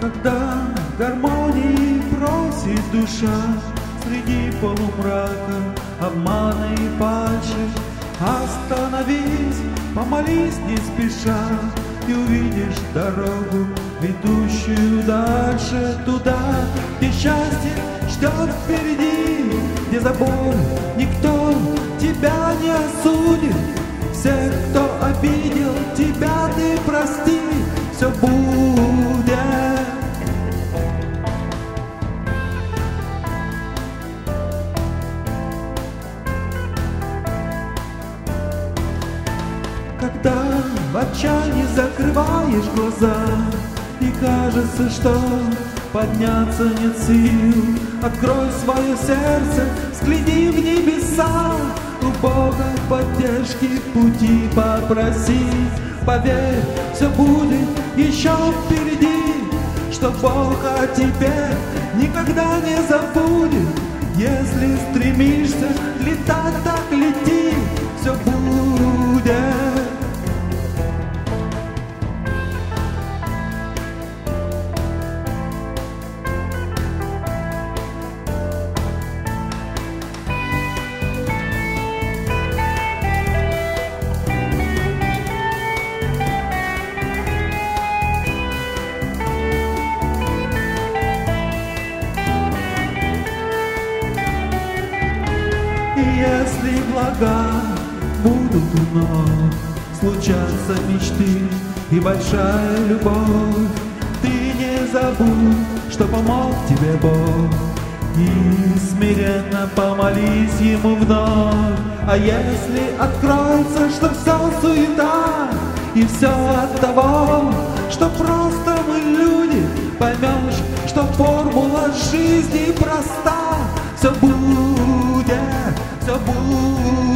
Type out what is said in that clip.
Когда гармонии просит душа среди полумрака, обмана и фальши, остановись, помолись не спеша, и увидишь дорогу, ведущую дальше, туда, где счастье ждет впереди, где за боль никто тебя не осудит. Всех, кто обидел тебя, ты прости, все будет. Когда в отчаянии закрываешь глаза и кажется, что подняться нет сил, открой свое сердце, взгляни в небеса, у Бога поддержки в пути попроси. Поверь, все будет еще впереди, что Бог о тебе никогда не забудет. Если стремишься летать, так лети, все будет. Если блага будут вновь случаться мечты и большая любовь, ты не забудь, что помог тебе Бог, и смиренно помолись Ему вновь. А если откроется, что все суета и все от того, что просто мы люди, поймешь, что формула жизни проста, все будет. Все будет.